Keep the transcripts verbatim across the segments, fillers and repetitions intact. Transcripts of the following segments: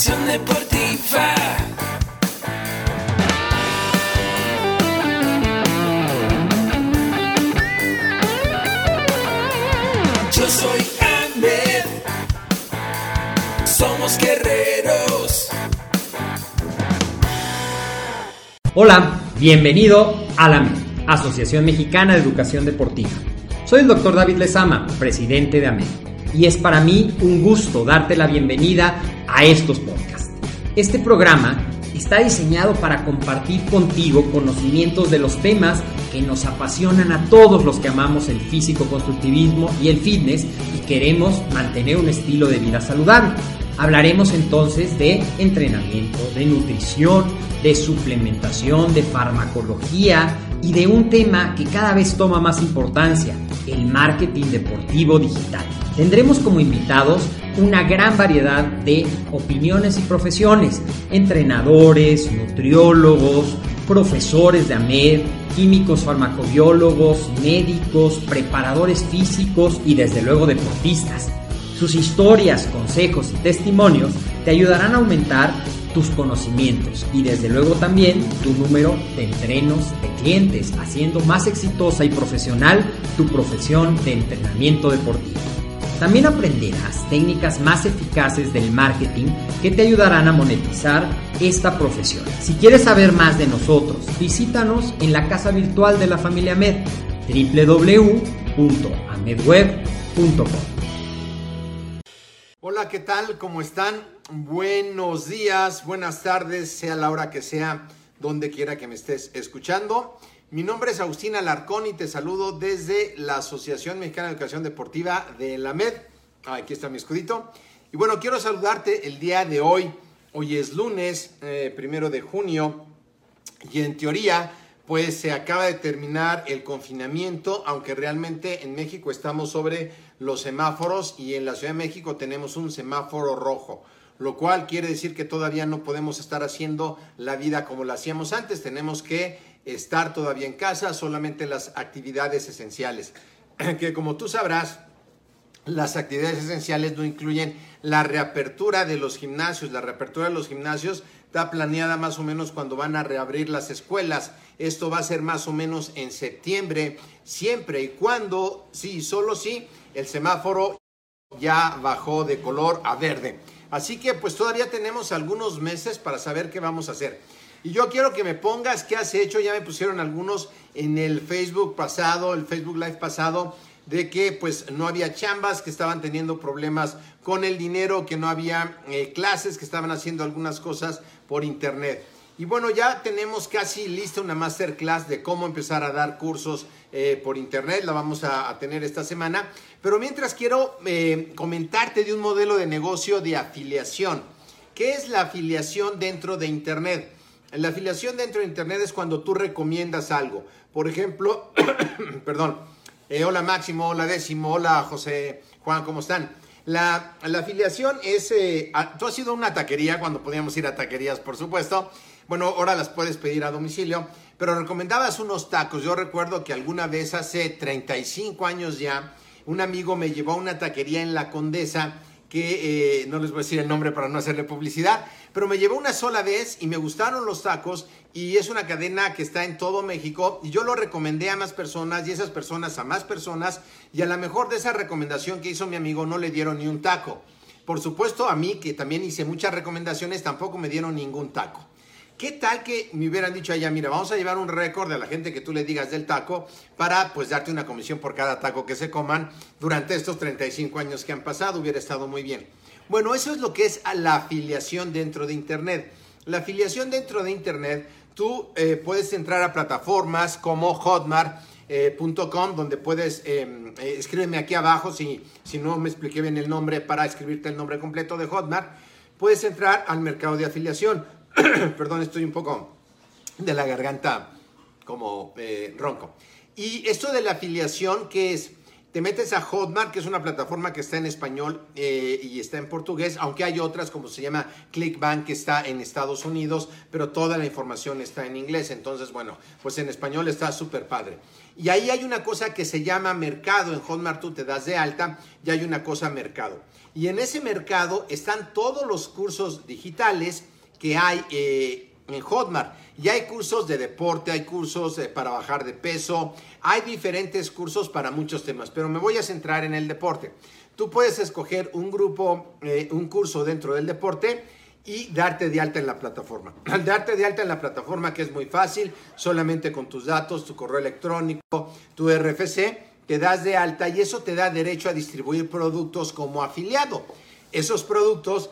Educación deportiva. Yo soy Ahmed. Somos guerreros. Hola, bienvenido a la AMED, Asociación Mexicana de Educación Deportiva. Soy el doctor David Lezama, presidente de AMED, y es para mí un gusto darte la bienvenida a estos podcasts. Este programa está diseñado para compartir contigo conocimientos de los temas que nos apasionan a todos los que amamos el físico-constructivismo y el fitness y queremos mantener un estilo de vida saludable. Hablaremos entonces de entrenamiento, de nutrición, de suplementación, de farmacología y de un tema que cada vez toma más importancia, el marketing deportivo digital. Tendremos como invitados una gran variedad de opiniones y profesiones, entrenadores, nutriólogos, profesores de AMED, químicos farmacobiólogos, médicos, preparadores físicos y desde luego deportistas. Sus historias, consejos y testimonios te ayudarán a aumentar tus conocimientos y desde luego también tu número de entrenos de clientes, haciendo más exitosa y profesional tu profesión de entrenamiento deportivo. También aprenderás técnicas más eficaces del marketing que te ayudarán a monetizar esta profesión. Si quieres saber más de nosotros, visítanos en la casa virtual de la familia AMED, doble u doble u doble u punto amedweb punto com. Hola, ¿qué tal? ¿Cómo están? Buenos días, buenas tardes, sea la hora que sea, donde quiera que me estés escuchando. Mi nombre es Agustín Alarcón y te saludo desde la Asociación Mexicana de Educación Deportiva de la AMED. Aquí está mi escudito. Y bueno, quiero saludarte el día de hoy. Hoy es lunes, eh, primero de junio, y en teoría, pues se acaba de terminar el confinamiento, aunque realmente en México estamos sobre los semáforos y en la Ciudad de México tenemos un semáforo rojo, lo cual quiere decir que todavía no podemos estar haciendo la vida como la hacíamos antes. Tenemos que estar todavía en casa, solamente las actividades esenciales, que como tú sabrás, las actividades esenciales no incluyen la reapertura de los gimnasios. La reapertura de los gimnasios está planeada más o menos cuando van a reabrir las escuelas. Esto va a ser más o menos en septiembre, siempre y cuando, sí, solo sí, el semáforo ya bajó de color a verde. Así que pues todavía tenemos algunos meses para saber qué vamos a hacer. Y yo quiero que me pongas qué has hecho. Ya me pusieron algunos en el Facebook pasado, el Facebook Live pasado, de que pues no había chambas, que estaban teniendo problemas con el dinero, que no había eh, clases, que estaban haciendo algunas cosas por internet. Y bueno, ya tenemos casi lista una masterclass de cómo empezar a dar cursos eh, por internet. La vamos a, a tener esta semana. Pero mientras quiero eh, comentarte de un modelo de negocio de afiliación. ¿Qué es la afiliación dentro de internet? La afiliación dentro de internet es cuando tú recomiendas algo. Por ejemplo, perdón, eh, hola Máximo, hola Décimo, hola José, Juan, ¿cómo están? La, la afiliación es, eh, a, tú has ido a una taquería cuando podíamos ir a taquerías, por supuesto. Bueno, ahora las puedes pedir a domicilio, pero recomendabas unos tacos. Yo recuerdo que alguna vez hace treinta y cinco años ya, un amigo me llevó a una taquería en La Condesa, que eh, no les voy a decir el nombre para no hacerle publicidad, pero me llevó una sola vez y me gustaron los tacos y es una cadena que está en todo México y yo lo recomendé a más personas y esas personas a más personas y a lo mejor de esa recomendación que hizo mi amigo no le dieron ni un taco. Por supuesto a mí, que también hice muchas recomendaciones, tampoco me dieron ningún taco. ¿Qué tal que me hubieran dicho allá, mira, vamos a llevar un récord a la gente que tú le digas del taco para pues darte una comisión por cada taco que se coman durante estos treinta y cinco años que han pasado? Hubiera estado muy bien. Bueno, eso es lo que es la afiliación dentro de internet. La afiliación dentro de internet, tú eh, puedes entrar a plataformas como hotmart punto com, eh, donde puedes, eh, eh, escríbeme aquí abajo si, si no me expliqué bien el nombre para escribirte el nombre completo de Hotmart. Puedes entrar al mercado de afiliación. Perdón, estoy un poco de la garganta como eh, ronco. Y esto de la afiliación, ¿qué es? te metes a Hotmart, que es una plataforma que está en español eh, y está en portugués, aunque hay otras como se llama ClickBank, que está en Estados Unidos, pero toda la información está en inglés. Entonces, bueno, pues en español está súper padre. Y ahí hay una cosa que se llama mercado. En Hotmart tú te das de alta y hay una cosa mercado. Y en ese mercado están todos los cursos digitales que hay eh, en Hotmart. Y hay cursos de deporte, hay cursos eh, para bajar de peso, hay diferentes cursos para muchos temas, pero me voy a centrar en el deporte. Tú puedes escoger un grupo, eh, un curso dentro del deporte y darte de alta en la plataforma. Al darte de alta en la plataforma, que es muy fácil, solamente con tus datos, tu correo electrónico, tu R F C, te das de alta y eso te da derecho a distribuir productos como afiliado. Esos productos...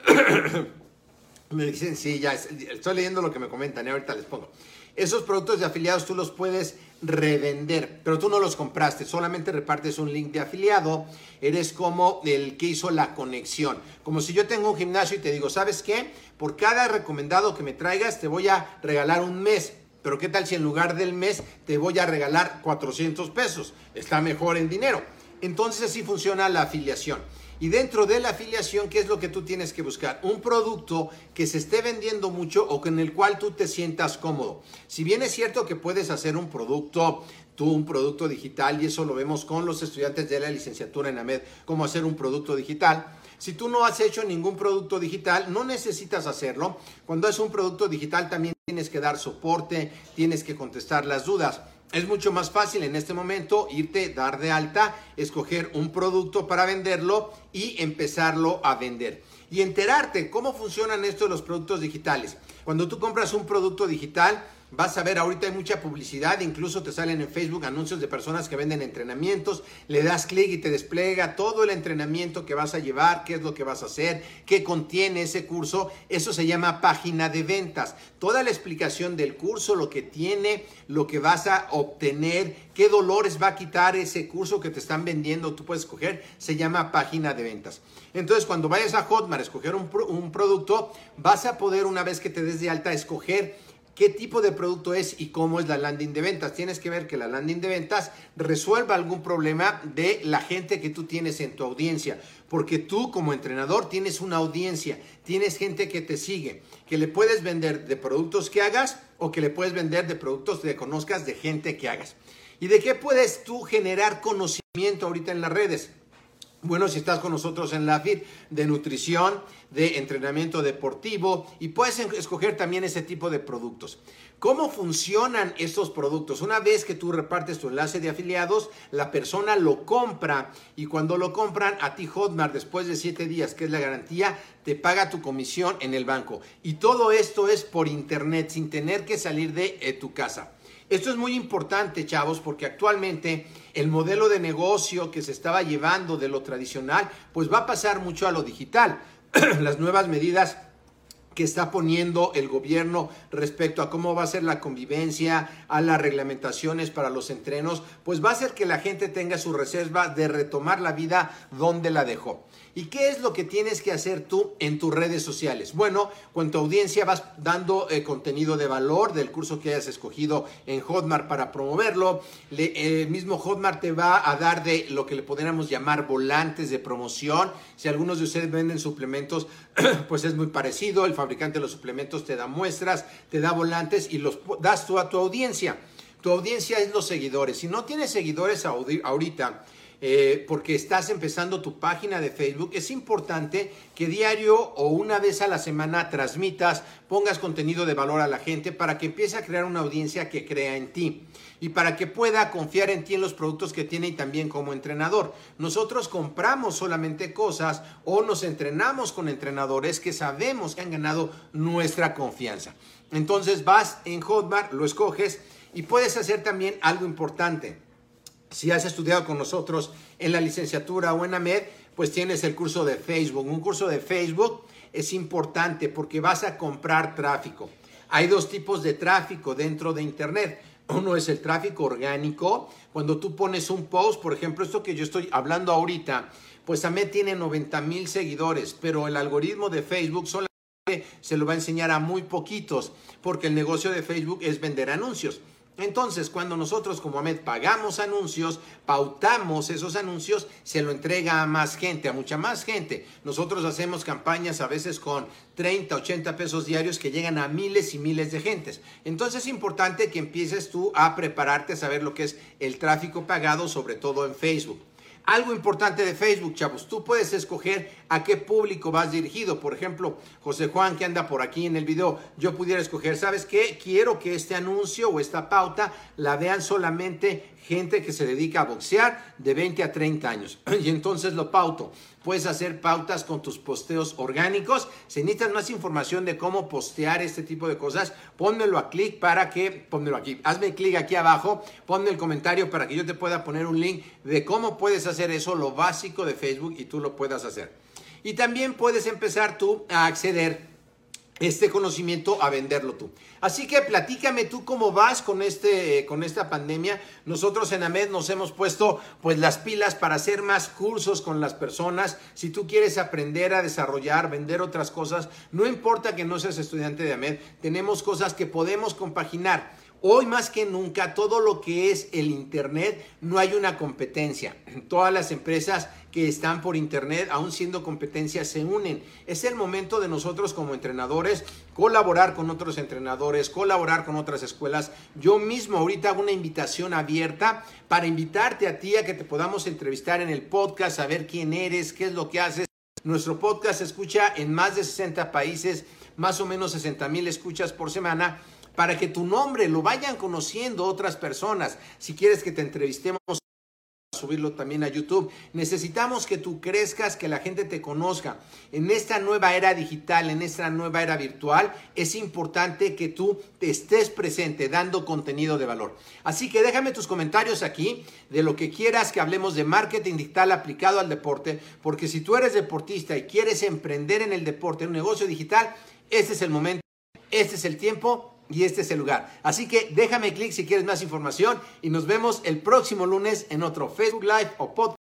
Me dicen, sí, ya estoy leyendo lo que me comentan y ahorita les pongo. Esos productos de afiliados tú los puedes revender, pero tú no los compraste, solamente repartes un link de afiliado. Eres como el que hizo la conexión. Como si yo tengo un gimnasio y te digo, ¿sabes qué? Por cada recomendado que me traigas te voy a regalar un mes. Pero ¿qué tal si en lugar del mes te voy a regalar cuatrocientos pesos? Está mejor en dinero. Entonces así funciona la afiliación. Y dentro de la afiliación, ¿qué es lo que tú tienes que buscar? Un producto que se esté vendiendo mucho o con el cual tú te sientas cómodo. Si bien es cierto que puedes hacer un producto, tú un producto digital, y eso lo vemos con los estudiantes de la licenciatura en AMED, cómo hacer un producto digital. Si tú no has hecho ningún producto digital, no necesitas hacerlo. Cuando es un producto digital también tienes que dar soporte, tienes que contestar las dudas. Es mucho más fácil en este momento irte, dar de alta, escoger un producto para venderlo y empezarlo a vender. Y enterarte cómo funcionan estos los productos digitales. Cuando tú compras un producto digital, vas a ver, ahorita hay mucha publicidad, incluso te salen en Facebook anuncios de personas que venden entrenamientos, le das clic y te despliega todo el entrenamiento que vas a llevar, qué es lo que vas a hacer, qué contiene ese curso. Eso se llama página de ventas. Toda la explicación del curso, lo que tiene, lo que vas a obtener, qué dolores va a quitar ese curso que te están vendiendo, tú puedes escoger, se llama página de ventas. Entonces, cuando vayas a Hotmart a escoger un, un producto, vas a poder, una vez que te des de alta, escoger qué tipo de producto es y cómo es la landing de ventas. Tienes que ver que la landing de ventas resuelva algún problema de la gente que tú tienes en tu audiencia. Porque tú como entrenador tienes una audiencia, tienes gente que te sigue, que le puedes vender de productos que hagas o que le puedes vender de productos que conozcas de gente que hagas. ¿Y de qué puedes tú generar conocimiento ahorita en las redes? Bueno, si estás con nosotros en la F I R, de nutrición, de entrenamiento deportivo, y puedes escoger también ese tipo de productos. ¿Cómo funcionan estos productos? Una vez que tú repartes tu enlace de afiliados, la persona lo compra y cuando lo compran a ti Hotmart, después de siete días, que es la garantía, te paga tu comisión en el banco. Y todo esto es por internet, sin tener que salir de eh, tu casa. Esto es muy importante, chavos, porque actualmente el modelo de negocio que se estaba llevando de lo tradicional, pues va a pasar mucho a lo digital. Las nuevas medidas que está poniendo el gobierno respecto a cómo va a ser la convivencia, a las reglamentaciones para los entrenos, pues va a hacer que la gente tenga su reserva de retomar la vida donde la dejó. ¿Y qué es lo que tienes que hacer tú en tus redes sociales? Bueno, con tu audiencia vas dando eh, contenido de valor del curso que hayas escogido en Hotmart para promoverlo. Le, el mismo Hotmart te va a dar de lo que le podríamos llamar volantes de promoción. Si algunos de ustedes venden suplementos, pues es muy parecido. El fabricante de los suplementos te da muestras, te da volantes y los das tú a tu audiencia. Tu audiencia es los seguidores. Si no tienes seguidores ahorita, Eh, porque estás empezando tu página de Facebook, es importante que diario o una vez a la semana transmitas, pongas contenido de valor a la gente para que empiece a crear una audiencia que crea en ti y para que pueda confiar en ti en los productos que tiene y también como entrenador. Nosotros compramos solamente cosas o nos entrenamos con entrenadores que sabemos que han ganado nuestra confianza. Entonces vas en Hotmart, lo escoges y puedes hacer también algo importante. Si has estudiado con nosotros en la licenciatura o en AMED, pues tienes el curso de Facebook. Un curso de Facebook es importante porque vas a comprar tráfico. Hay dos tipos de tráfico dentro de Internet. Uno es el tráfico orgánico. Cuando tú pones un post, por ejemplo, esto que yo estoy hablando ahorita, pues AMED tiene noventa mil seguidores, pero el algoritmo de Facebook solamente se lo va a enseñar a muy poquitos porque el negocio de Facebook es vender anuncios. Entonces, cuando nosotros como AMED pagamos anuncios, pautamos esos anuncios, se lo entrega a más gente, a mucha más gente. Nosotros hacemos campañas a veces con treinta, ochenta pesos diarios que llegan a miles y miles de gentes. Entonces es importante que empieces tú a prepararte a saber lo que es el tráfico pagado, sobre todo en Facebook. Algo importante de Facebook, chavos, tú puedes escoger a qué público vas dirigido. Por ejemplo, José Juan, que anda por aquí en el video, yo pudiera escoger, ¿sabes qué? Quiero que este anuncio o esta pauta la vean solamente gente que se dedica a boxear de veinte a treinta años. Y entonces lo pauto. Puedes hacer pautas con tus posteos orgánicos. Si necesitas más información de cómo postear este tipo de cosas, pónmelo a clic para que, pónmelo aquí, hazme clic aquí abajo, ponme el comentario para que yo te pueda poner un link de cómo puedes hacer eso, lo básico de Facebook, y tú lo puedas hacer. Y también puedes empezar tú a acceder este conocimiento a venderlo tú. Así que platícame tú cómo vas con, este, con esta pandemia. Nosotros en AMED nos hemos puesto pues las pilas para hacer más cursos con las personas. Si tú quieres aprender a desarrollar, vender otras cosas, no importa que no seas estudiante de AMED, tenemos cosas que podemos compaginar. Hoy más que nunca, todo lo que es el internet, no hay una competencia. Todas las empresas que están por internet, aún siendo competencia, se unen. Es el momento de nosotros como entrenadores colaborar con otros entrenadores, colaborar con otras escuelas. Yo mismo ahorita hago una invitación abierta para invitarte a ti a que te podamos entrevistar en el podcast, saber quién eres, qué es lo que haces. Nuestro podcast se escucha en más de sesenta países, más o menos sesenta mil escuchas por semana, para que tu nombre lo vayan conociendo otras personas. Si quieres que te entrevistemos, subirlo también a YouTube. Necesitamos que tú crezcas, que la gente te conozca. En esta nueva era digital, en esta nueva era virtual, es importante que tú te estés presente dando contenido de valor. Así que déjame tus comentarios aquí de lo que quieras que hablemos de marketing digital aplicado al deporte, porque si tú eres deportista y quieres emprender en el deporte, en un negocio digital, este es el momento, este es el tiempo y este es el lugar. Así que déjame clic si quieres más información y nos vemos el próximo lunes en otro Facebook Live o podcast.